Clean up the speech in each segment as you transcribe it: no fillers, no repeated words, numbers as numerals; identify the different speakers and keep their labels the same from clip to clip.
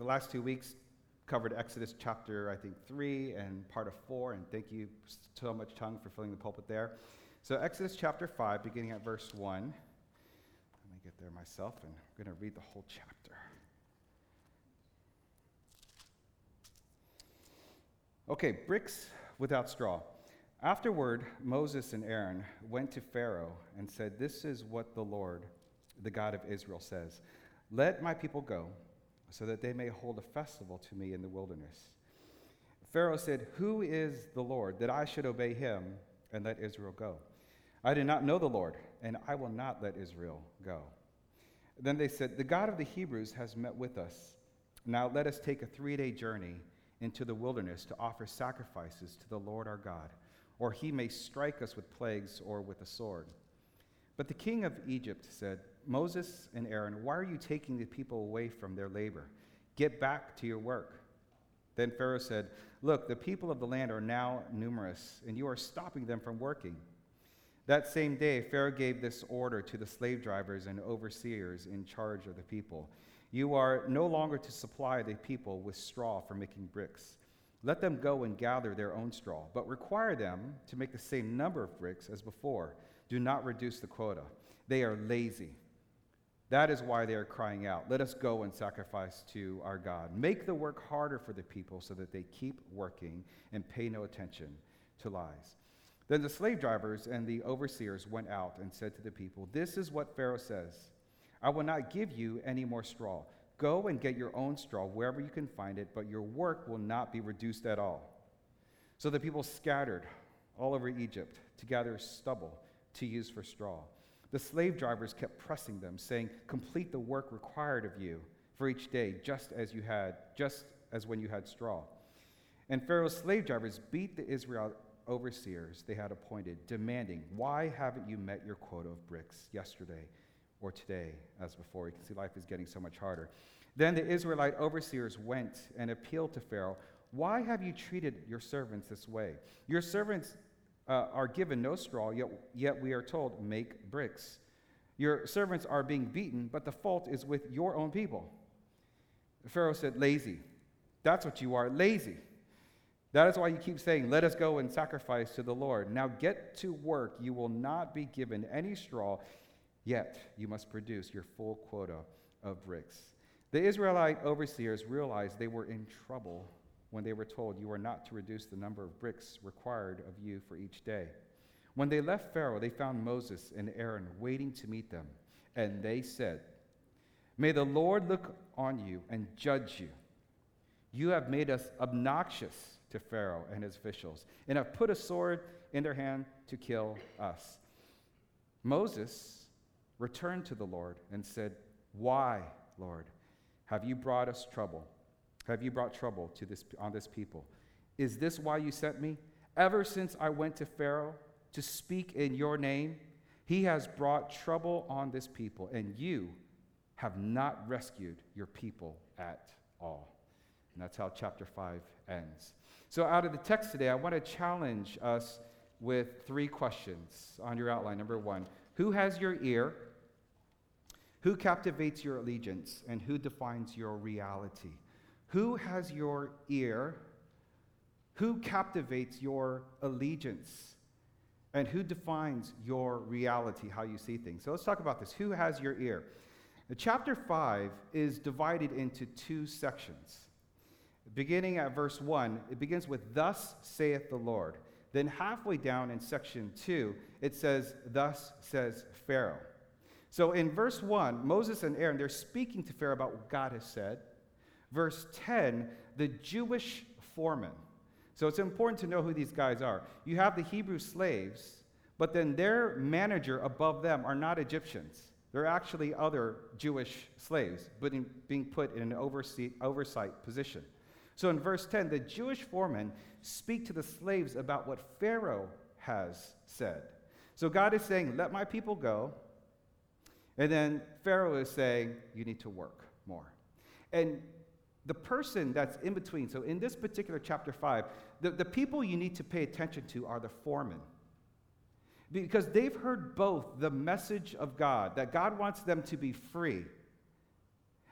Speaker 1: last 2 weeks covered Exodus chapter, I think, 3 and part of 4, and thank you so much, Tung, for filling the pulpit there. So Exodus chapter 5, beginning at verse 1. Let me get there myself, and I'm going to read the whole chapter. Okay, bricks without straw. Afterward, Moses and Aaron went to Pharaoh and said, "This is what the Lord, the God of Israel, says. Let my people go, so that they may hold a festival to me in the wilderness." Pharaoh said, "Who is the Lord, that I should obey him and let Israel go? I do not know the Lord, and I will not let Israel go." Then they said, "The God of the Hebrews has met with us. Now let us take a 3-day journey into the wilderness to offer sacrifices to the Lord our God, or he may strike us with plagues or with a sword." But the king of Egypt said, "Moses and Aaron, why are you taking the people away from their labor? Get back to your work." Then Pharaoh said, "Look, the people of the land are now numerous, and you are stopping them from working." That same day, Pharaoh gave this order to the slave drivers and overseers in charge of the people: "You are no longer to supply the people with straw for making bricks. Let them go and gather their own straw, but require them to make the same number of bricks as before. Do not reduce the quota. They are lazy. That is why they are crying out, 'Let us go and sacrifice to our God.' Make the work harder for the people so that they keep working and pay no attention to lies." Then the slave drivers and the overseers went out and said to the people, "This is what Pharaoh says: I will not give you any more straw. Go and get your own straw wherever you can find it, but your work will not be reduced at all." So the people scattered all over Egypt to gather stubble to use for straw. The slave drivers kept pressing them, saying, "Complete the work required of you for each day, just as when you had straw." And Pharaoh's slave drivers beat the Israel overseers they had appointed, demanding, "Why haven't you met your quota of bricks yesterday or today as before?" You can see life is getting so much harder. Then the Israelite overseers went and appealed to Pharaoh, "Why have you treated your servants this way? Your servants are given no straw, yet we are told, 'Make bricks.' Your servants are being beaten, but the fault is with your own people." Pharaoh said, "Lazy. That's what you are, lazy. That is why you keep saying, 'Let us go and sacrifice to the Lord.' Now get to work. You will not be given any straw, yet you must produce your full quota of bricks." The Israelite overseers realized they were in trouble when they were told, "You are not to reduce the number of bricks required of you for each day." When they left Pharaoh, they found Moses and Aaron waiting to meet them, and they said, "May the Lord look on you and judge you. You have made us obnoxious to Pharaoh and his officials, and have put a sword in their hand to kill us." Moses returned to the Lord and said, "Why, Lord, have you brought us trouble? Have you brought trouble on this people? Is this why you sent me? Ever since I went to Pharaoh to speak in your name, he has brought trouble on this people, and you have not rescued your people at all." And that's how chapter 5 ends. So out of the text today, I want to challenge us with 3 questions on your outline. Number 1, who has your ear? Who captivates your allegiance? And who defines your reality? Who has your ear? Who captivates your allegiance? And who defines your reality, how you see things? So let's talk about this. Who has your ear? Chapter 5 is divided into 2 sections. Beginning at verse 1, it begins with, "Thus saith the Lord." Then halfway down in section 2, it says, "Thus says Pharaoh." So in verse 1, Moses and Aaron, they're speaking to Pharaoh about what God has said. Verse 10, the Jewish foreman. So it's important to know who these guys are. You have the Hebrew slaves, but then their manager above them are not Egyptians. They're actually other Jewish slaves, but being put in an oversight position. So in verse 10, the Jewish foremen speak to the slaves about what Pharaoh has said. So God is saying, "Let my people go." And then Pharaoh is saying, "You need to work more." And the person that's in between, so in this particular chapter 5, the people you need to pay attention to are the foremen. Because they've heard both the message of God, that God wants them to be free,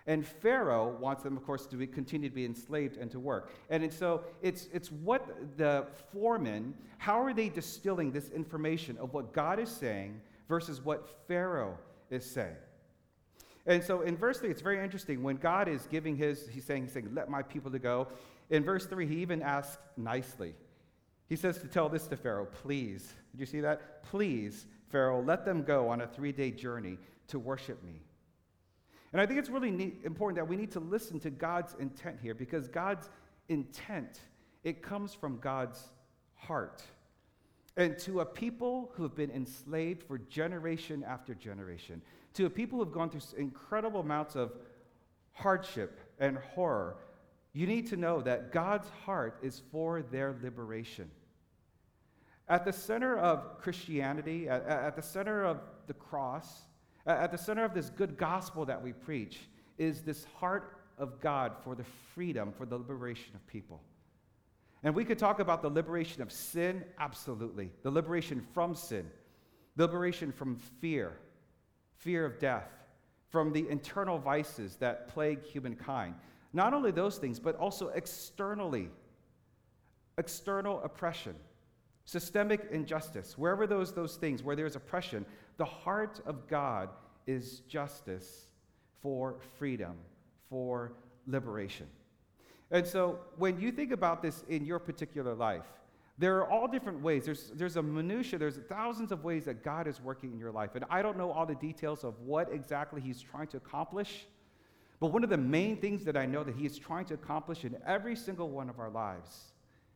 Speaker 1: And Pharaoh wants them, of course, to continue to be enslaved and to work. And so it's what the foremen, how are they distilling this information of what God is saying versus what Pharaoh is saying? And so in verse 3, it's very interesting. When God is giving he's saying, let my people to go. In verse 3, he even asks nicely. He says to tell this to Pharaoh, please. Did you see that? Please, Pharaoh, let them go on a 3-day journey to worship me. And I think it's really important that we need to listen to God's intent here, because God's intent, it comes from God's heart. And to a people who have been enslaved for generation after generation, to a people who have gone through incredible amounts of hardship and horror, you need to know that God's heart is for their liberation. At the center of Christianity, at the center of the cross, at the center of this good gospel that we preach, is this heart of God for the freedom, for the liberation of people. And we could talk about the liberation of sin, absolutely. The liberation from sin, liberation from fear of death, from the internal vices that plague humankind. Not only those things, but also externally, external oppression, systemic injustice. Wherever those things, where there's oppression, the heart of God is justice for freedom, for liberation. And so when you think about this in your particular life, there are all different ways. There's a minutia, there's thousands of ways that God is working in your life. And I don't know all the details of what exactly he's trying to accomplish, but one of the main things that I know that he is trying to accomplish in every single one of our lives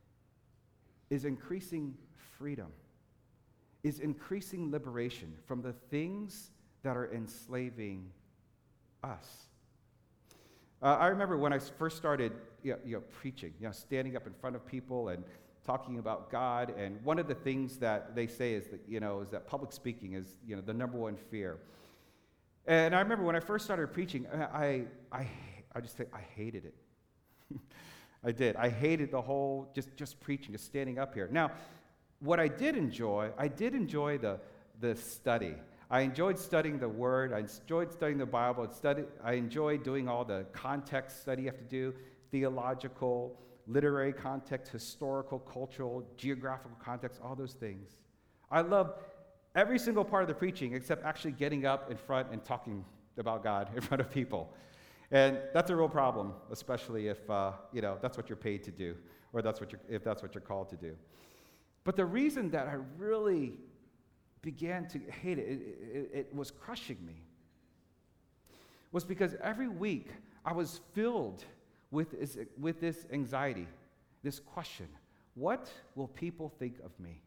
Speaker 1: is increasing freedom, is increasing liberation from the things that are enslaving us. I remember when I first started preaching, standing up in front of people and talking about God, and one of the things that they say is that public speaking is the number one fear. And I remember when I first started preaching, I hated it. I did. I hated the whole just preaching, just standing up here. Now, what I did enjoy the study. I enjoyed studying the Word. I enjoyed studying the Bible. I enjoyed doing all the context study you have to do, theological, literary context, historical, cultural, geographical context, all those things. I loved every single part of the preaching except actually getting up in front and talking about God in front of people. And that's a real problem, especially if that's what you're paid to do, or if that's what you're called to do. But the reason that I really began to hate it was crushing me, was because every week I was filled with this anxiety, this question: what will people think of me?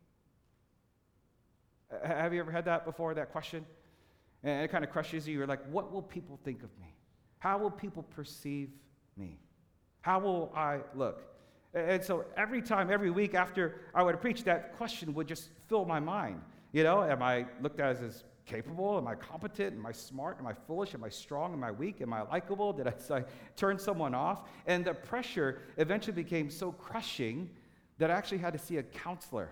Speaker 1: Have you ever had that before, that question? And it kind of crushes you. You're like, what will people think of me? How will people perceive me? How will I look? And so every time, every week after I would preach, that question would just fill my mind. Am I looked at as capable? Am I competent? Am I smart? Am I foolish? Am I strong? Am I weak? Am I likable? Did I turn someone off? And the pressure eventually became so crushing that I actually had to see a counselor.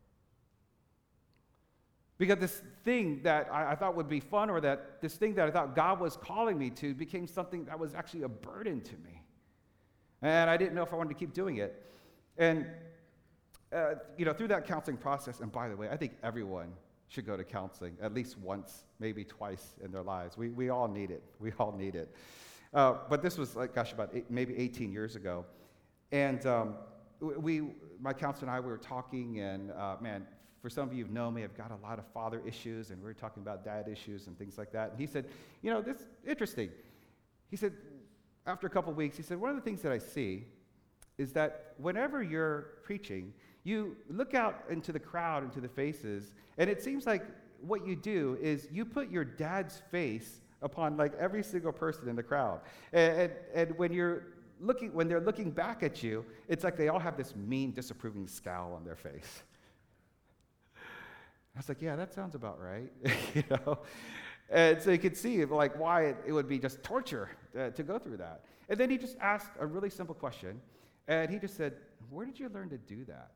Speaker 1: Because this thing that I thought would be fun, or that this thing that I thought God was calling me to, became something that was actually a burden to me. And I didn't know if I wanted to keep doing it. And, through that counseling process, and by the way, I think everyone should go to counseling at least once, maybe twice in their lives. We all need it. We all need it. But this was, about maybe 18 years ago. And my counselor and I, we were talking, and for some of you who know me, I've got a lot of father issues, and we were talking about dad issues and things like that. And he said, this is interesting. He said, after a couple of weeks, he said, one of the things that I see is that whenever you're preaching, you look out into the crowd, into the faces, and it seems like what you do is you put your dad's face upon every single person in the crowd. And when they're looking back at you, it's like they all have this mean, disapproving scowl on their face. I was like, yeah, that sounds about right. And so you could see why it would be just torture to go through that. And then he just asked a really simple question, and he just said, where did you learn to do that?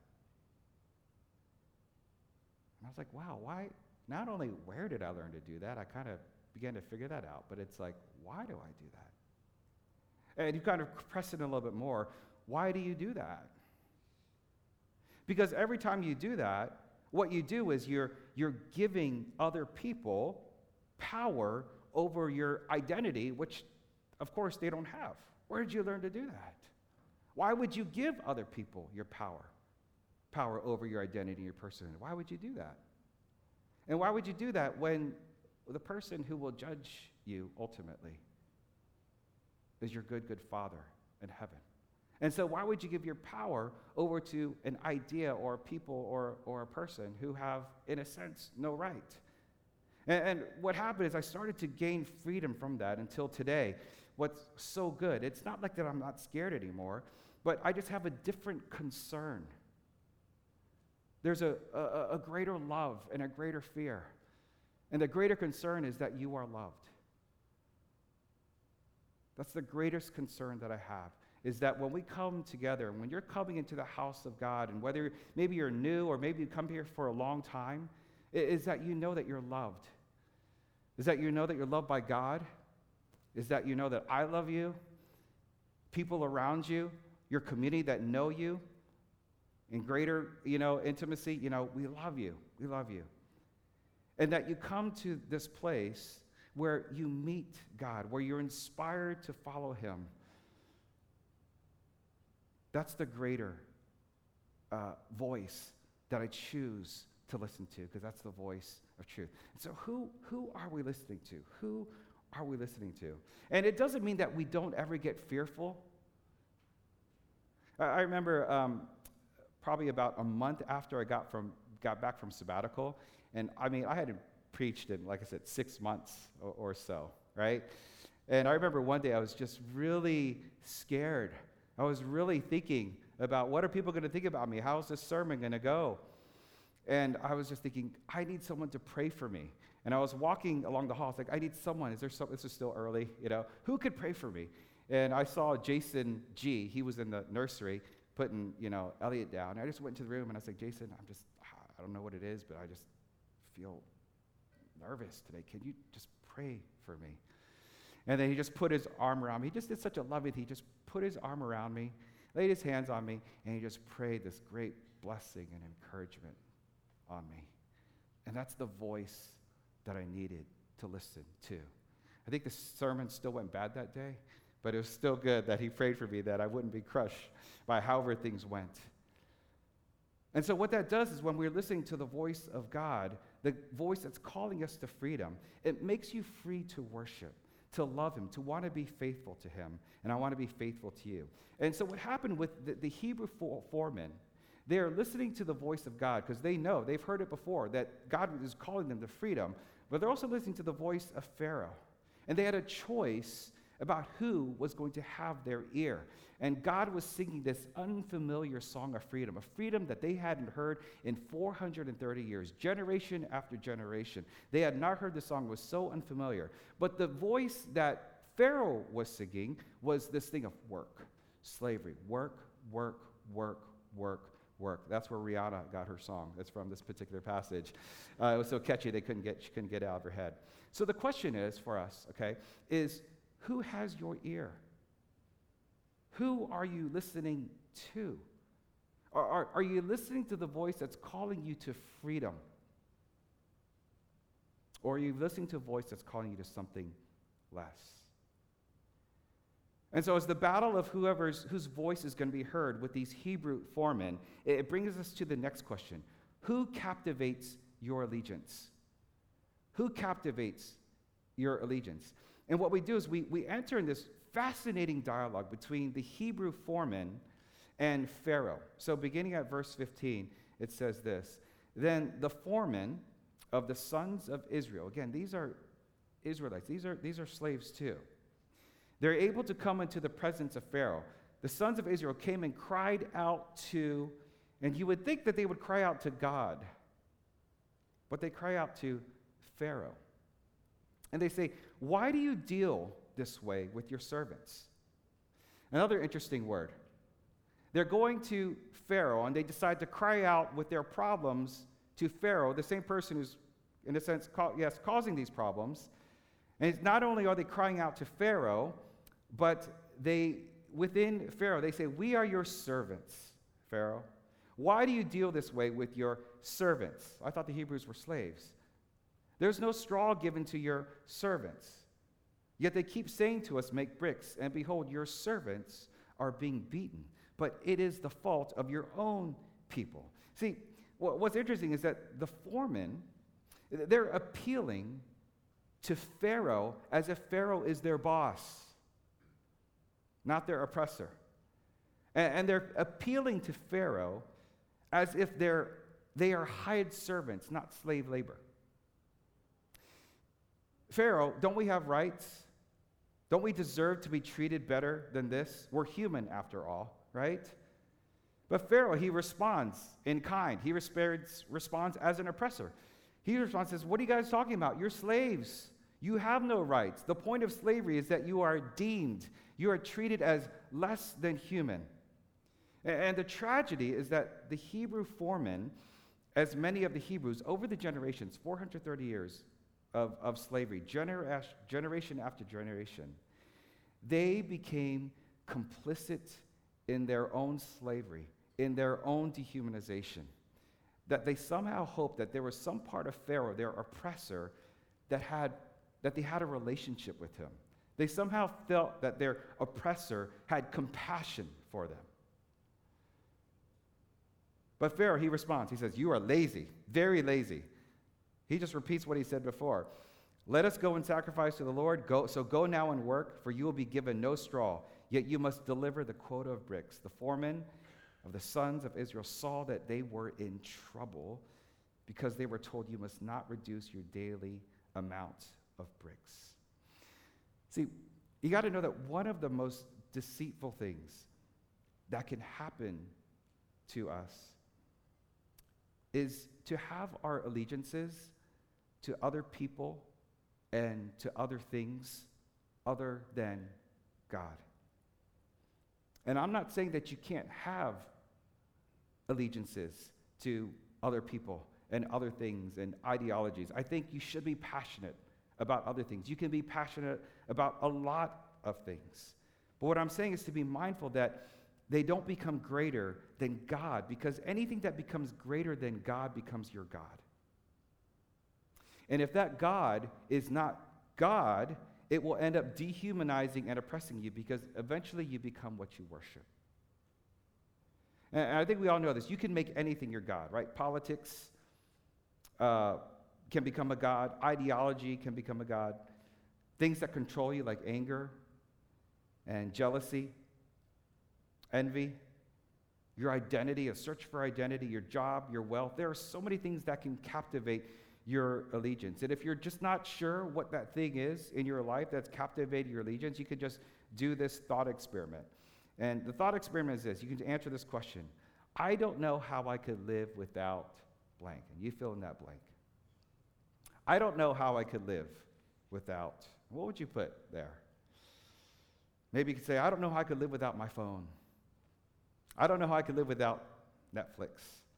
Speaker 1: And I was like, wow, why? Not only where did I learn to do that, I kind of began to figure that out, but it's like, why do I do that? And you kind of press it a little bit more. Why do you do that? Because every time you do that, what you do is you're giving other people power over your identity, which, of course, they don't have. Where did you learn to do that? Why would you give other people your power over your identity, your personhood? Why would you do that? And why would you do that when the person who will judge you ultimately is your good, good Father in heaven? And so why would you give your power over to an idea or people or a person who have, in a sense, no right? And what happened is I started to gain freedom from that until today. What's so good, it's not like that I'm not scared anymore, but I just have a different concern. There's a greater love and a greater fear. And the greater concern is that you are loved. That's the greatest concern that I have, is that when we come together, and when you're coming into the house of God, and whether maybe you're new or maybe you come here for a long time, is that you know that you're loved. Is that you know that you're loved by God. Is that you know that I love you, people around you, your community that know you, in greater, intimacy, we love you. We love you. And that you come to this place where you meet God, where you're inspired to follow him. That's the greater voice that I choose to listen to, because that's the voice of truth. And so who are we listening to? Who are we listening to? And it doesn't mean that we don't ever get fearful. I remember probably about a month after I got back from sabbatical, and I hadn't preached in, like I said, 6 months or so, right? And I remember one day I was just really scared. I was really thinking about, what are people going to think about me? How's this sermon going to go? And I was just thinking, I need someone to pray for me. And I was walking along the hall. I was like, I need someone. This is still early, who could pray for me? And I saw Jason G. He was in the nursery putting, Elliot down. And I just went into the room and I was like, Jason, I don't know what it is, but I just feel nervous today. Can you just pray for me? And then he just put his arm around me. He just did such a loving thing. He just put his arm around me, laid his hands on me, and he just prayed this great blessing and encouragement on me. And that's the voice that I needed to listen to. I think the sermon still went bad that day, but it was still good that he prayed for me, that I wouldn't be crushed by however things went. And so what that does is when we're listening to the voice of God, the voice that's calling us to freedom, it makes you free to worship, to love him, to want to be faithful to him, and I want to be faithful to you. And so what happened with the Hebrew foremen, they are listening to the voice of God because they've heard it before, that God is calling them to freedom, but they're also listening to the voice of Pharaoh. And they had a choice about who was going to have their ear. And God was singing this unfamiliar song of freedom, a freedom that they hadn't heard in 430 years, generation after generation. They had not heard the song. It was so unfamiliar. But the voice that Pharaoh was singing was this thing of work, slavery, work, work, work, work, work. That's where Rihanna got her song. That's from this particular passage. It was so catchy she couldn't get it out of her head. So the question is for us, is who has your ear? Who are you listening to? Are you listening to the voice that's calling you to freedom? Or are you listening to a voice that's calling you to something less? And so as the battle of whose voice is going to be heard with these Hebrew foremen, it brings us to the next question. Who captivates your allegiance? Who captivates your allegiance? And what we do is we enter in this fascinating dialogue between the Hebrew foreman and Pharaoh. So beginning at verse 15, it says this: Then the foreman of the sons of Israel, again, these are Israelites, these are slaves too. They're able to come into the presence of Pharaoh. The sons of Israel came and cried out to, and you would think that they would cry out to God, but they cry out to Pharaoh. And they say, why do you deal this way with your servants? Another interesting word. They're going to Pharaoh, and they decide to cry out with their problems to Pharaoh, the same person who's, in a sense, causing these problems. And it's not only are they crying out to Pharaoh, but within Pharaoh, they say, "We are your servants, Pharaoh. Why do you deal this way with your servants?" I thought the Hebrews were slaves. "There's no straw given to your servants. Yet they keep saying to us, 'Make bricks,' and behold, your servants are being beaten. But it is the fault of your own people." See, what's interesting is that the foremen, they're appealing to Pharaoh as if Pharaoh is their boss, not their oppressor. And they're appealing to Pharaoh as if they are hired servants, not slave labor. "Pharaoh, don't we have rights? Don't we deserve to be treated better than this? We're human after all, right?" But Pharaoh, he responds in kind. He responds as an oppressor. He responds and says, "What are you guys talking about? You're slaves. You have no rights. The point of slavery is that you are deemed, you are treated as less than human." And the tragedy is that the Hebrew foremen, as many of the Hebrews, over the generations, 430 years of slavery, generation after generation, they became complicit in their own slavery, in their own dehumanization. That they somehow hoped that there was some part of Pharaoh, their oppressor, that they had a relationship with him. They somehow felt that their oppressor had compassion for them. But Pharaoh, he responds. He says, "You are lazy, very lazy." He just repeats what he said before. "Let us go and sacrifice to the Lord. Go now and work, for you will be given no straw. Yet you must deliver the quota of bricks." The foremen of the sons of Israel saw that they were in trouble because they were told, "You must not reduce your daily amount of bricks." See, you got to know that one of the most deceitful things that can happen to us is to have our allegiances to other people and to other things other than God. And I'm not saying that you can't have allegiances to other people and other things and ideologies. I think you should be passionate about other things. You can be passionate about a lot of things. But what I'm saying is to be mindful that they don't become greater than God, because anything that becomes greater than God becomes your God. And if that God is not God, it will end up dehumanizing and oppressing you, because eventually you become what you worship. And I think we all know this. You can make anything your God, right? Politics can become a God. Ideology can become a God. Things that control you, like anger and jealousy, envy, your identity, a search for identity, your job, your wealth. There are so many things that can captivate your allegiance. And if you're just not sure what that thing is in your life that's captivated your allegiance, you could just do this thought experiment. And the thought experiment is this. You can answer this question. I don't know how I could live without blank. And you fill in that blank. I don't know how I could live without. What would you put there? Maybe you could say, I don't know how I could live without my phone. I don't know how I could live without Netflix.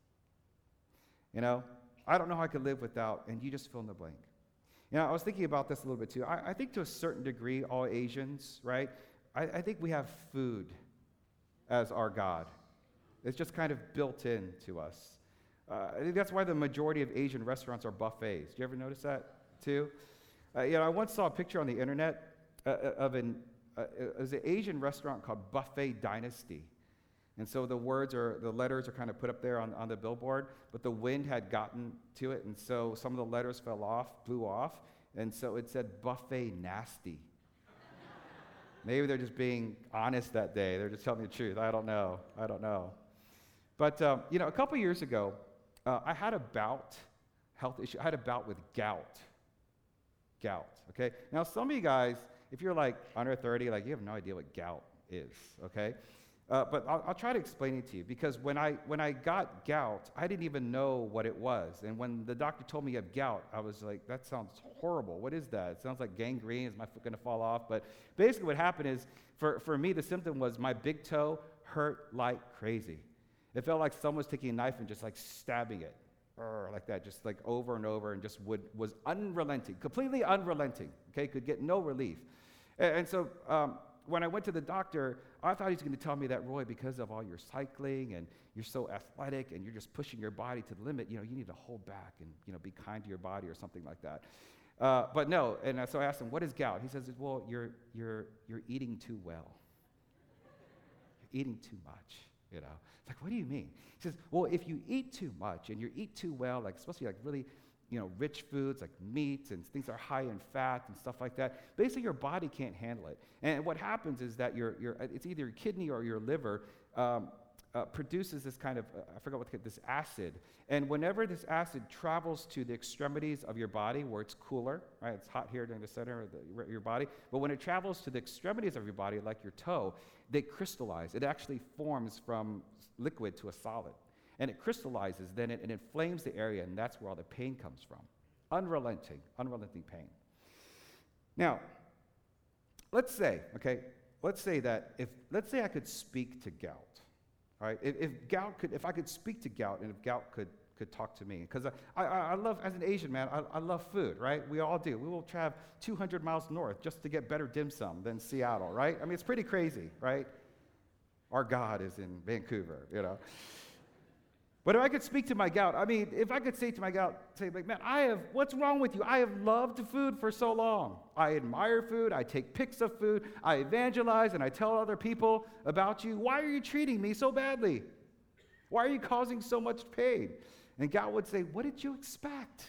Speaker 1: I don't know how I could live without, and you just fill in the blank. I was thinking about this a little bit too. I think to a certain degree, all Asians, right? I think we have food as our God. It's just kind of built in to us. I think that's why the majority of Asian restaurants are buffets. Did you ever notice that too? I once saw a picture on the internet of an Asian restaurant called Buffet Dynasty. And so the letters are kind of put up there on the billboard, but the wind had gotten to it, and so some of the letters blew off, and so it said Buffet Nasty. Maybe they're just being honest that day. They're just telling the truth. I don't know. But, a couple years ago, I had a health issue. I had a bout with gout. Okay? Now, some of you guys, if you're like under 30, you have no idea what gout is, okay? But I'll try to explain it to you, because when I got gout, I didn't even know what it was. And when the doctor told me you have gout, I was like, that sounds horrible. What is that? It sounds like gangrene. Is my foot going to fall off? But basically what happened is, for me, the symptom was my big toe hurt like crazy. It felt like someone was taking a knife and just stabbing it, like that, just over and over, and just was unrelenting, completely unrelenting, okay? Could get no relief. And so when I went to the doctor, I thought he was going to tell me that, Roy, because of all your cycling and you're so athletic and you're just pushing your body to the limit, you need to hold back and, be kind to your body or something like that. But no, and so I asked him, what is gout? He says, well, you're eating too well. You're eating too much, It's like, what do you mean? He says, well, if you eat too much and you eat too well, like especially like really, rich foods like meats and things that are high in fat and stuff like that, basically your body can't handle it. And what happens is that it's either your kidney or your liver produces this kind of, I forgot this acid. And whenever this acid travels to the extremities of your body where it's cooler, right? It's hot here during the center of your body. But when it travels to the extremities of your body, like your toe, they crystallize. It actually forms from liquid to a solid. And it crystallizes, then it inflames the area, and that's where all the pain comes from. Unrelenting pain. Now, let's say that let's say I could speak to gout. All right, if I could speak to gout, and if gout could talk to me, because I love, as an Asian man, I love food, right? We all do. We will travel 200 miles north just to get better dim sum than Seattle, right? I mean, it's pretty crazy, right? Our God is in Vancouver, But if I could speak to my gout, if I could say to my gout, man, what's wrong with you? I have loved food for so long. I admire food. I take pics of food. I evangelize and I tell other people about you. Why are you treating me so badly? Why are you causing so much pain? And gout would say, what did you expect?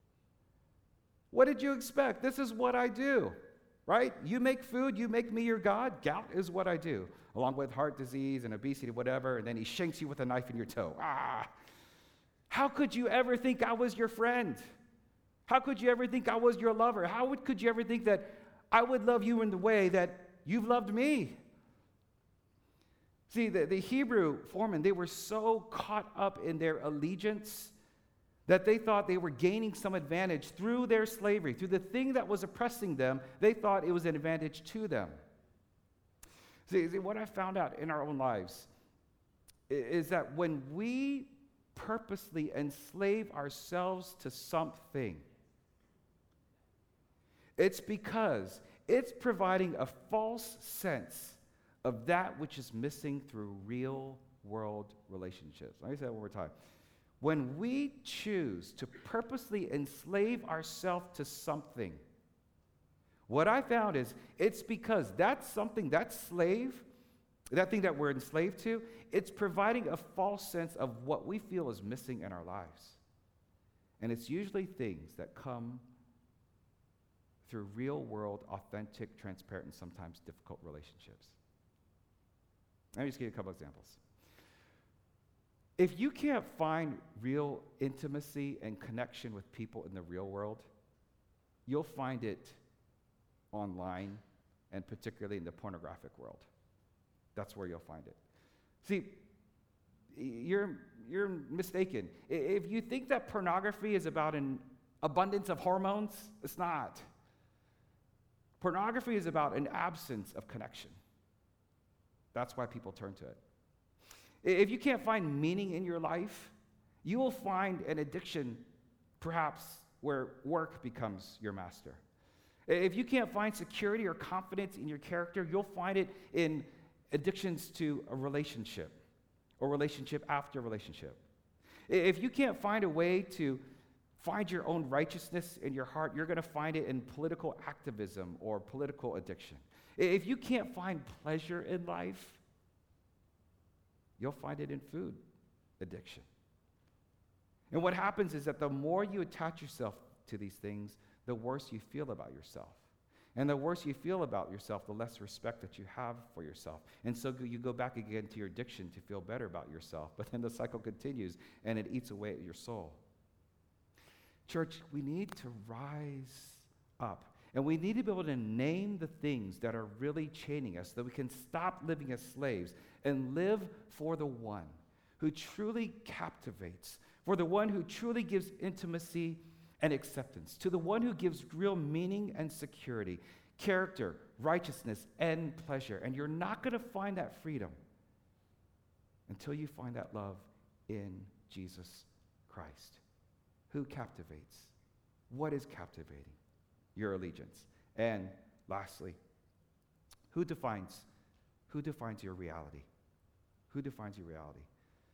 Speaker 1: What did you expect? This is what I do, right? You make food. You make me your God. Gout is what I do. Along with heart disease and obesity, whatever, and then he shanks you with a knife in your toe. How could you ever think I was your friend? How could you ever think I was your lover? Could you ever think that I would love you in the way that you've loved me? See, the Hebrew foremen, they were so caught up in their allegiance that they thought they were gaining some advantage through their slavery, through the thing that was oppressing them. They thought it was an advantage to them. See, what I found out in our own lives is that when we purposely enslave ourselves to something, it's because it's providing a false sense of that which is missing through real world relationships. Let me say that one more time. When we choose to purposely enslave ourselves to something, what I found is it's because that's something, that slave, that thing that we're enslaved to, it's providing a false sense of what we feel is missing in our lives. And it's usually things that come through real world, authentic, transparent, and sometimes difficult relationships. Let me just give you a couple examples. If you can't find real intimacy and connection with people in the real world, you'll find it online, and particularly in the pornographic world. That's where you'll find it. See, you're mistaken. If you think that pornography is about an abundance of hormones, it's not. Pornography is about an absence of connection. That's why people turn to it. If you can't find meaning in your life, you will find an addiction, perhaps, where work becomes your master. If you can't find security or confidence in your character, you'll find it in addictions to a relationship or relationship after relationship. If you can't find a way to find your own righteousness in your heart, you're going to find it in political activism or political addiction. If you can't find pleasure in life, you'll find it in food addiction. And what happens is that the more you attach yourself to these things, the worse you feel about yourself. And the worse you feel about yourself, the less respect that you have for yourself. And so you go back again to your addiction to feel better about yourself. But then the cycle continues, and it eats away at your soul. Church, we need to rise up. And we need to be able to name the things that are really chaining us so that we can stop living as slaves and live for the one who truly captivates, for the one who truly gives intimacy and acceptance, to the one who gives real meaning and security, character, righteousness, and pleasure. And you're not going to find that freedom until you find that love in Jesus Christ. Who captivates? What is captivating? Your allegiance. And lastly, Who defines your reality? Who defines your reality?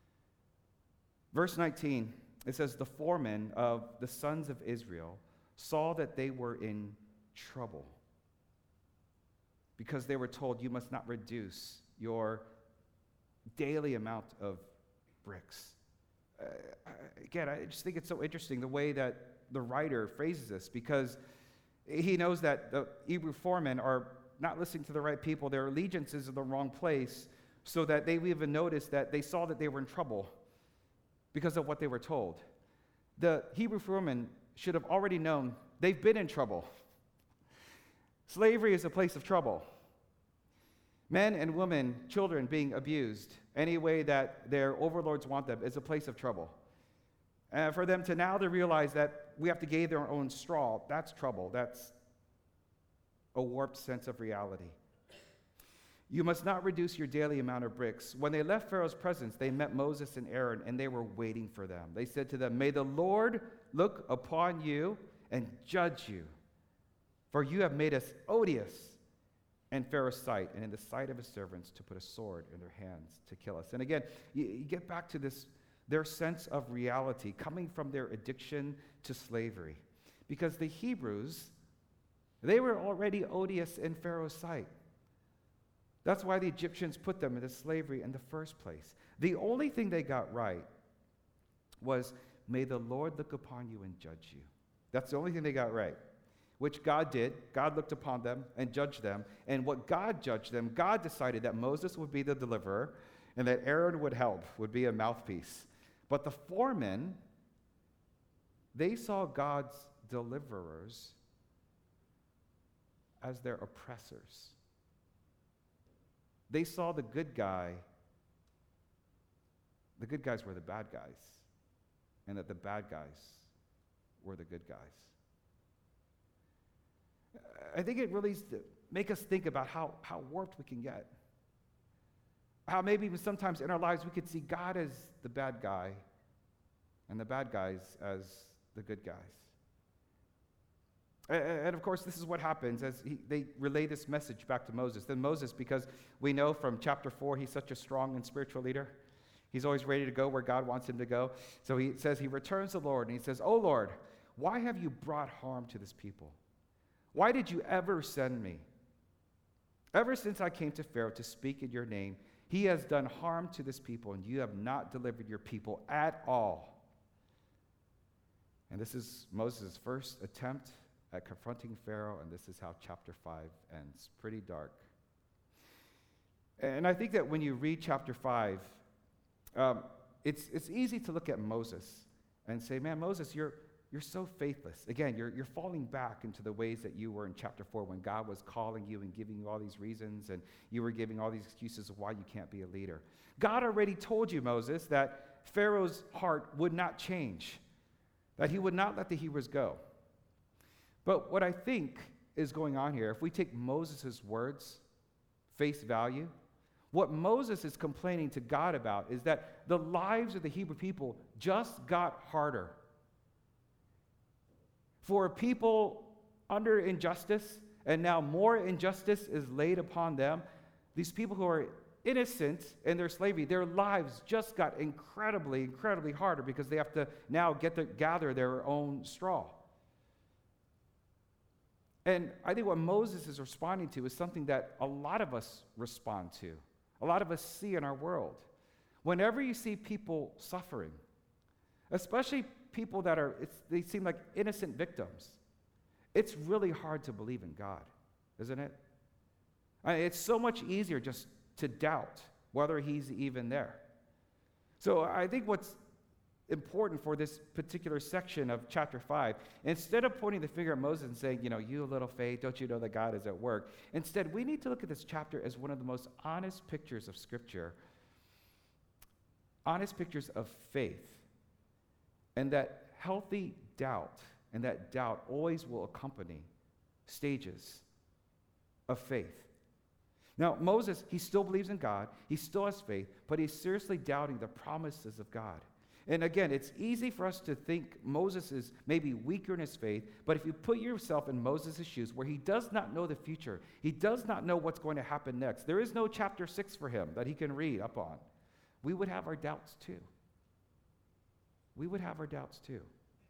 Speaker 1: Verse 19, it says, the foremen of the sons of Israel saw that they were in trouble because they were told, you must not reduce your daily amount of bricks. Again, I just think it's so interesting the way that the writer phrases this, because he knows that the Hebrew foremen are not listening to the right people. Their allegiance is in the wrong place, so that they even noticed that they saw that they were in trouble because of what they were told. The Hebrew foremen should have already known they've been in trouble. Slavery is a place of trouble. Men and women, children being abused any way that their overlords want them is a place of trouble. And for them to now to realize that we have to gather our own straw, that's trouble. That's a warped sense of reality. You must not reduce your daily amount of bricks. When they left Pharaoh's presence, they met Moses and Aaron, and they were waiting for them. They said to them, may the Lord look upon you and judge you, for you have made us odious in Pharaoh's sight and in the sight of his servants to put a sword in their hands to kill us. And again, you get back to this, their sense of reality coming from their addiction to slavery. Because the Hebrews, they were already odious in Pharaoh's sight. That's why the Egyptians put them into slavery in the first place. The only thing they got right was, may the Lord look upon you and judge you. That's the only thing they got right, which God did. God looked upon them and judged them. And what God judged them, God decided that Moses would be the deliverer and that Aaron would help, would be a mouthpiece. But the foremen, they saw God's deliverers as their oppressors. They saw the good guys were the bad guys, and that the bad guys were the good guys. I think it really makes us think about how warped we can get. How maybe even sometimes in our lives we could see God as the bad guy and the bad guys as the good guys. And of course, this is what happens as they relay this message back to Moses. Then Moses, because we know from chapter 4, he's such a strong and spiritual leader. He's always ready to go where God wants him to go. So he says he returns to the Lord, and he says, "Oh Lord, why have you brought harm to this people? Why did you ever send me? Ever since I came to Pharaoh to speak in your name, he has done harm to this people, and you have not delivered your people at all." And this is Moses' first attempt at confronting Pharaoh, and this is how chapter 5 ends. Pretty dark. And I think that when you read chapter 5, it's easy to look at Moses and say, man, Moses, you're so faithless. Again, you're falling back into the ways that you were in chapter 4 when God was calling you and giving you all these reasons, and you were giving all these excuses of why you can't be a leader. God already told you, Moses, that Pharaoh's heart would not change, that he would not let the Hebrews go. But what I think is going on here, if we take Moses' words face value, what Moses is complaining to God about is that the lives of the Hebrew people just got harder. For people under injustice, and now more injustice is laid upon them, these people who are innocent in their slavery, their lives just got incredibly, incredibly harder because they have to now gather their own straw. And I think what Moses is responding to is something that a lot of us respond to, a lot of us see in our world. Whenever you see people suffering, especially people that they seem like innocent victims, it's really hard to believe in God, isn't it? It's so much easier just to doubt whether he's even there. So I think what's important for this particular section of chapter 5, instead of pointing the finger at Moses and saying, you little faith, don't you know that God is at work? Instead, we need to look at this chapter as one of the most honest pictures of Scripture, honest pictures of faith, and that healthy doubt, and that doubt always will accompany stages of faith. Now, Moses, he still believes in God, he still has faith, but he's seriously doubting the promises of God. And again, it's easy for us to think Moses is maybe weaker in his faith, but if you put yourself in Moses' shoes, where he does not know the future, he does not know what's going to happen next, there is no chapter 6 for him that he can read up on, we would have our doubts too. We would have our doubts too.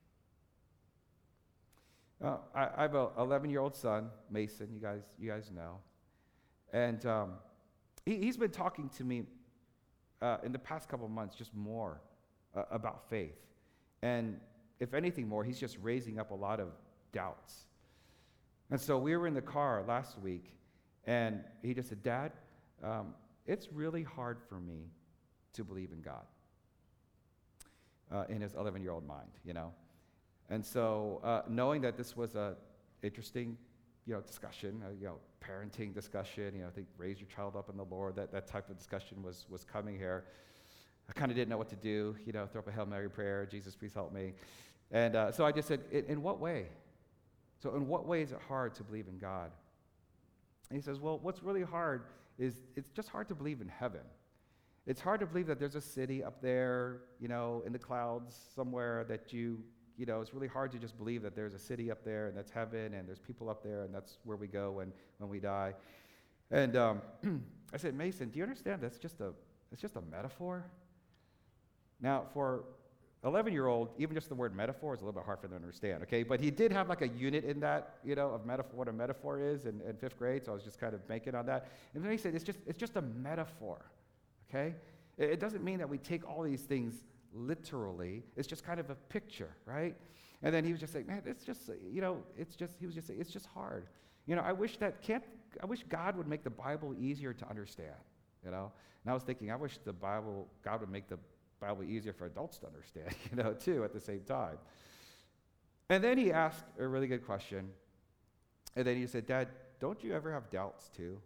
Speaker 1: I have an 11-year-old son, Mason, you guys know. And he's been talking to me in the past couple of months just more about faith. And if anything more, he's just raising up a lot of doubts. And so we were in the car last week, and he just said, Dad, it's really hard for me to believe in God, in his 11-year-old mind, you know. And so knowing that this was a interesting, discussion, parenting discussion, I think raise your child up in the Lord, that type of discussion was coming here. I kind of didn't know what to do, throw up a Hail Mary prayer, Jesus, please help me. And so I just said, in what way? So in what way is it hard to believe in God? And he says, well, what's really hard is it's just hard to believe in heaven. It's hard to believe that there's a city up there, in the clouds somewhere that it's really hard to just believe that there's a city up there and that's heaven and there's people up there and that's where we go when we die. And I said, Mason, do you understand it's just a metaphor? Now, for 11-year-old, even just the word metaphor is a little bit hard for them to understand, okay? But he did have like a unit in that, of metaphor, what a metaphor is in 5th grade, so I was just kind of banking on that. And then he said, it's just a metaphor, okay? It doesn't mean that we take all these things literally. It's just kind of a picture, right? And then he was just saying, man, it's just, he was just saying, it's just hard. I wish God would make the Bible easier to understand, And I was thinking, I wish God would make the Bible easier for adults to understand, too, at the same time. And then he asked a really good question. And then he said, Dad, don't you ever have doubts, too?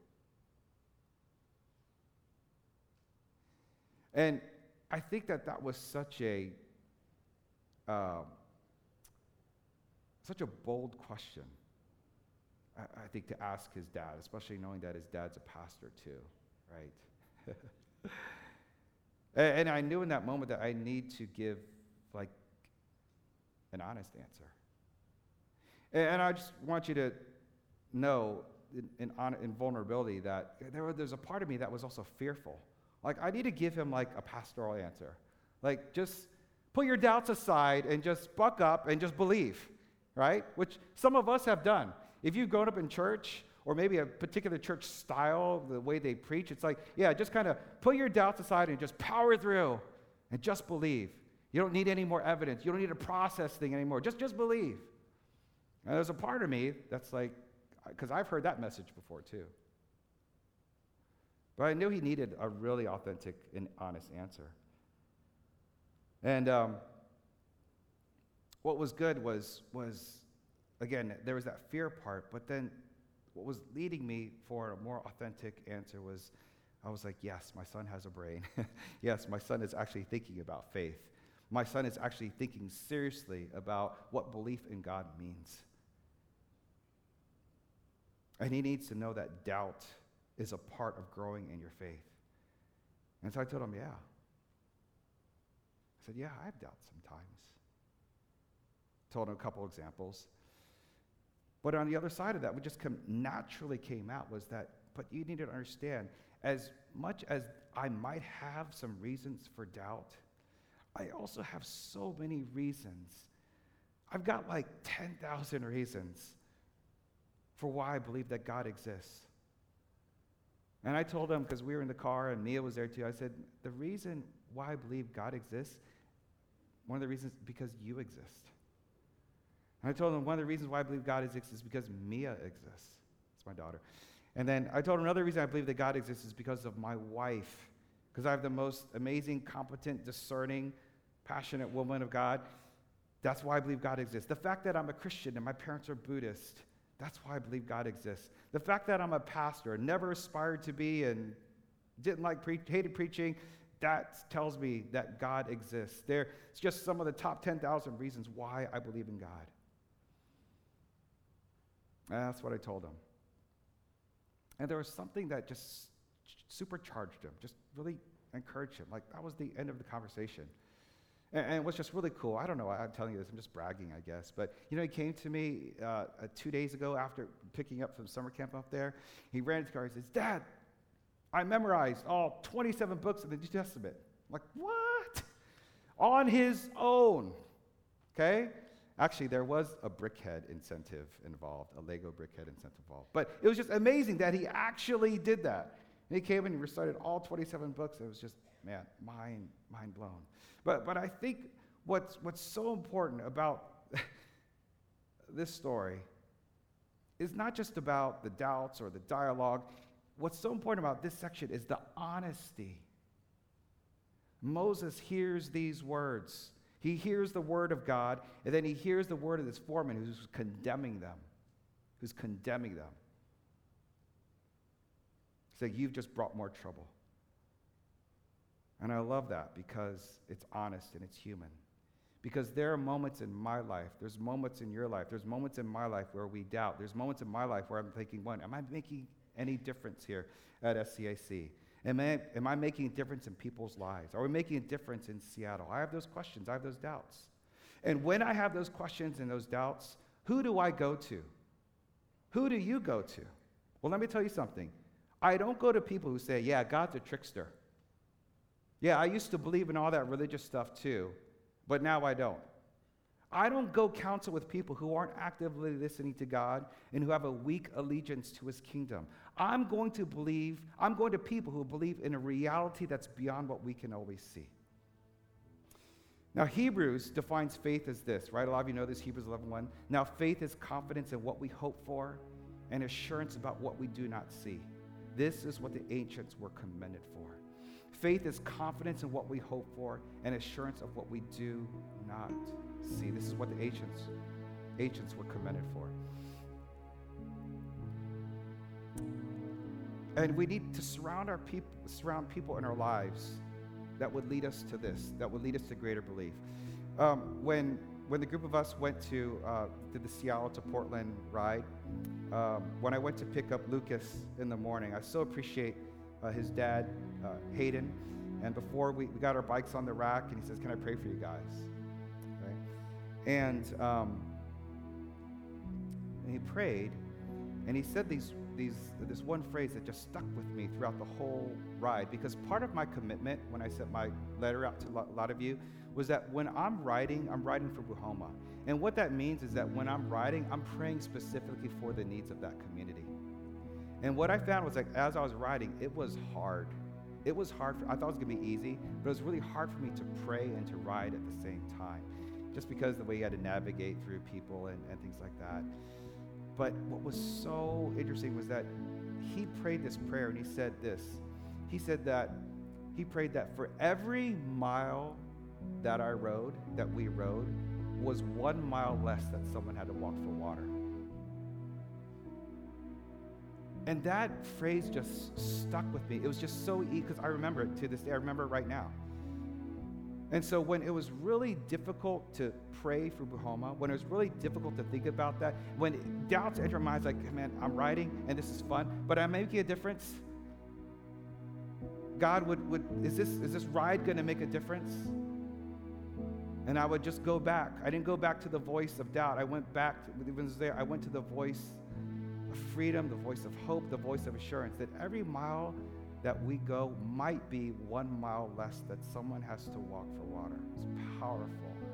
Speaker 1: And I think that was such a bold question, I think, to ask his dad, especially knowing that his dad's a pastor too, right? And I knew in that moment that I need to give an honest answer. And I just want you to know in vulnerability that there's a part of me that was also fearful. I need to give him a pastoral answer. Just put your doubts aside and just buck up and just believe, right? Which some of us have done. If you've grown up in church, or maybe a particular church style, the way they preach, it's just kind of put your doubts aside and just power through and just believe. You don't need any more evidence. You don't need to process thing anymore. Just believe. And there's a part of me that's because I've heard that message before too. But I knew he needed a really authentic and honest answer. And what was good was again, there was that fear part, but then what was leading me for a more authentic answer was, I was like, yes, my son has a brain. Yes, my son is actually thinking about faith. My son is actually thinking seriously about what belief in God means. And he needs to know that doubt is a part of growing in your faith. And so I told him, yeah. I said, yeah, I have doubts sometimes. Told him a couple examples. But on the other side of that, what just naturally came out was that, but you need to understand, as much as I might have some reasons for doubt, I also have so many reasons. I've got 10,000 reasons for why I believe that God exists. And I told him, because we were in the car and Mia was there too, I said, the reason why I believe God exists, one of the reasons, because you exist. And I told him one of the reasons why I believe God exists is because Mia exists. It's my daughter. And then I told him another reason I believe that God exists is because of my wife, because I have the most amazing, competent, discerning, passionate woman of God. That's why I believe God exists. The fact that I'm a Christian and my parents are Buddhist, that's why I believe God exists. The fact that I'm a pastor, never aspired to be and hated preaching, that tells me that God exists. It's just some of the top 10,000 reasons why I believe in God. And that's what I told him. And there was something that just supercharged him, just really encouraged him. That was the end of the conversation. And it was just really cool. I don't know why I'm telling you this. I'm just bragging, I guess. But, he came to me 2 days ago after picking up from summer camp up there. He ran into the car. He says, Dad, I memorized all 27 books of the New Testament. I'm like, what? On his own. Okay? Actually, there was a BrickHead incentive involved, a Lego BrickHead incentive involved. But it was just amazing that he actually did that. And he came in and recited all 27 books. It was just, man, mind blown. But I think what's so important about this story is not just about the doubts or the dialogue. What's so important about this section is the honesty. Moses hears these words. He hears the word of God, and then he hears the word of this foreman who's condemning them. He's saying, you've just brought more trouble. And I love that because it's honest and it's human. Because there are moments in my life, there's moments in your life, there's moments in my life where we doubt. There's moments in my life where I'm thinking, am I making any difference here at SCAC? Am I making a difference in people's lives? Are we making a difference in Seattle? I have those questions. I have those doubts. And when I have those questions and those doubts, who do I go to? Who do you go to? Well, let me tell you something. I don't go to people who say, yeah, God's a trickster. Yeah, I used to believe in all that religious stuff too, but now I don't. I don't go counsel with people who aren't actively listening to God and who have a weak allegiance to his kingdom. I'm going to people who believe in a reality that's beyond what we can always see. Now, Hebrews defines faith as this, right? A lot of you know this, Hebrews 11:1. Now, faith is confidence in what we hope for and assurance about what we do not see. This is what the ancients were commended for. Faith is confidence in what we hope for and assurance of what we do not see. This is what the ancients were commended for. And we need to surround people in our lives that would lead us to this, that would lead us to greater belief. When the group of us went to the Seattle to Portland ride, when I went to pick up Lucas in the morning, I so appreciate his dad, Hayden, and before we got our bikes on the rack, and he says, can I pray for you guys? Right? And he prayed, and he said this one phrase that just stuck with me throughout the whole ride, because part of my commitment when I sent my letter out to a lot of you was that when I'm riding for Buhoma. And what that means is that when I'm riding, I'm praying specifically for the needs of that community. And what I found was, like, as I was riding, it was hard. I thought it was going to be easy, but it was really hard for me to pray and to ride at the same time, just because of the way you had to navigate through people and things like that. But what was so interesting was that he prayed this prayer, and he said this. He said that he prayed that for every mile that we rode, was 1 mile less that someone had to walk for water. And that phrase just stuck with me. It was just so easy, because I remember it to this day. I remember it right now. And so when it was really difficult to pray for Buhoma, when it was really difficult to think about that, when doubts enter my mind, like, man, I'm riding and this is fun, but I'm making a difference. God, is this ride going to make a difference? And I would just go back. I didn't go back to the voice of doubt. I went back, when I was there, I went to the voice of freedom, the voice of hope, the voice of assurance, that every mile that we go might be 1 mile less that someone has to walk for water. It's powerful.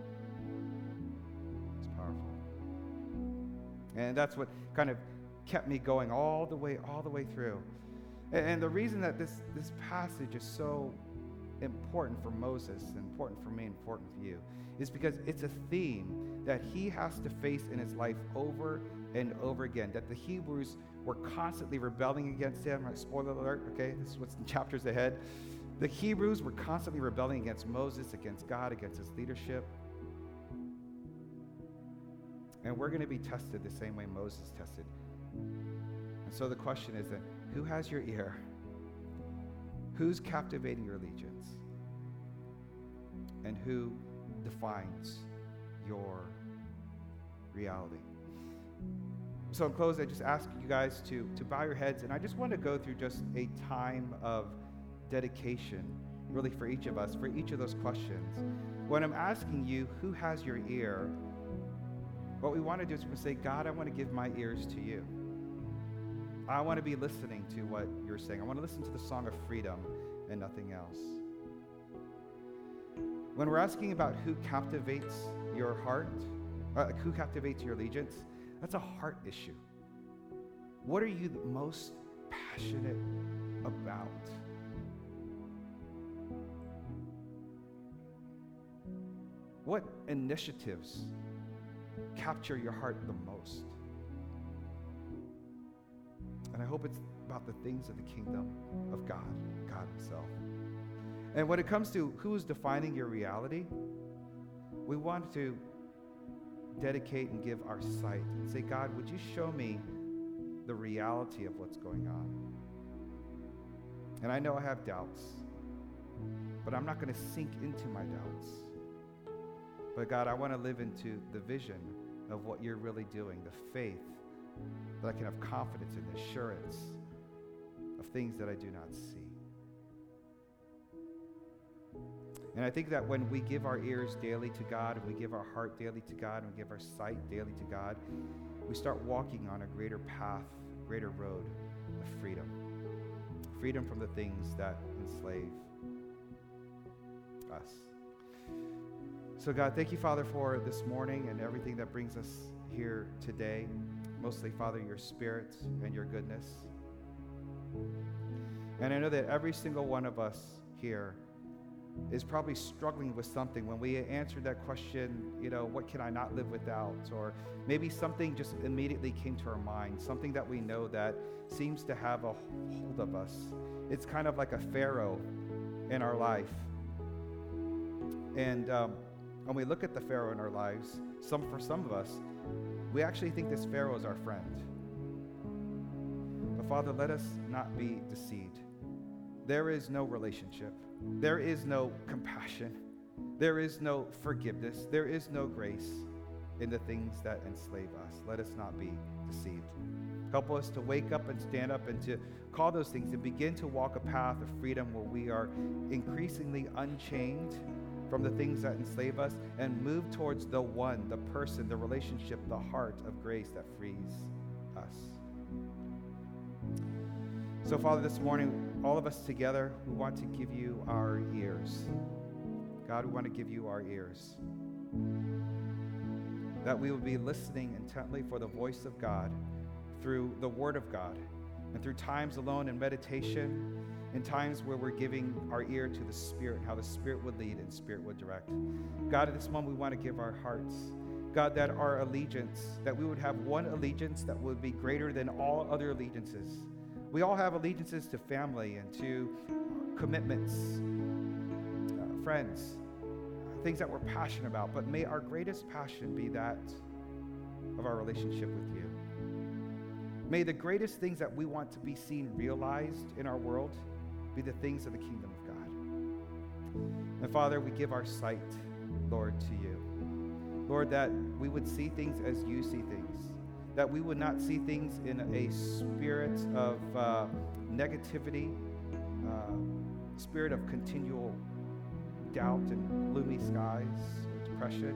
Speaker 1: It's powerful. And that's what kind of kept me going all the way through. And the reason that this passage is so important for Moses, important for me, important for you, is because it's a theme that he has to face in his life over and over again, that the Hebrews were constantly rebelling against him. Spoiler alert, okay? This is what's in chapters ahead. The Hebrews were constantly rebelling against Moses, against God, against his leadership. And we're going to be tested the same way Moses tested. And so the question is then, who has your ear? Who's captivating your allegiance? And who defines your reality? So in close, I just ask you guys to bow your heads, and I just want to go through just a time of dedication really for each of us, for each of those questions. When I'm asking you, who has your ear? What we want to do is say, God, I want to give my ears to you. I want to be listening to what you're saying. I want to listen to the song of freedom and nothing else. When we're asking about who captivates your heart, who captivates your allegiance, that's a heart issue. What are you most passionate about? What initiatives capture your heart the most? And I hope it's about the things of the kingdom of God, God himself. And when it comes to who's defining your reality, we want to dedicate and give our sight and say, God, would you show me the reality of what's going on? And I know I have doubts, but I'm not going to sink into my doubts. But God, I want to live into the vision of what you're really doing, the faith that I can have confidence in, the assurance of things that I do not see. And I think that when we give our ears daily to God, and we give our heart daily to God, and we give our sight daily to God, we start walking on a greater path, greater road of freedom. Freedom from the things that enslave us. So God, thank you, Father, for this morning and everything that brings us here today. Mostly, Father, your Spirit and your goodness. And I know that every single one of us here is probably struggling with something. When we answered that question, what can I not live without? Or maybe something just immediately came to our mind, something that we know that seems to have a hold of us. It's kind of like a Pharaoh in our life. And when we look at the Pharaoh in our lives, for some of us, we actually think this Pharaoh is our friend. But Father, let us not be deceived. There is no relationship. There is no compassion. There is no forgiveness. There is no grace in the things that enslave us. Let us not be deceived. Help us to wake up and stand up and to call those things and begin to walk a path of freedom where we are increasingly unchained from the things that enslave us and move towards the one, the person, the relationship, the heart of grace that frees us. So, Father, this morning, all of us together, we want to give you our ears. God, we want to give you our ears. That we will be listening intently for the voice of God through the Word of God and through times alone in meditation, in times where we're giving our ear to the Spirit, how the Spirit would lead and Spirit would direct. God, at this moment, we want to give our hearts. God, that our allegiance, that we would have one allegiance that would be greater than all other allegiances. We all have allegiances to family and to commitments, friends, things that we're passionate about, but may our greatest passion be that of our relationship with you. May the greatest things that we want to be seen realized in our world be the things of the kingdom of God. And Father, we give our sight, Lord, to you. Lord, that we would see things as you see things, that we would not see things in a spirit of negativity, spirit of continual doubt and gloomy skies or depression,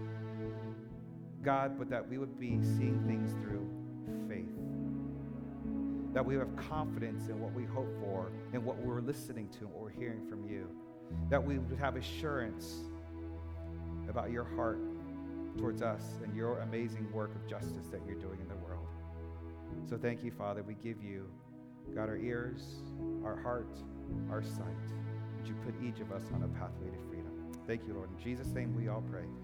Speaker 1: God, but that we would be seeing things through faith. That we have confidence in what we hope for and what we're listening to and what we're hearing from you. That we would have assurance about your heart towards us and your amazing work of justice that you're doing in the world. So thank you, Father. We give you, God, our ears, our heart, our sight. Would you put each of us on a pathway to freedom? Thank you, Lord. In Jesus' name we all pray.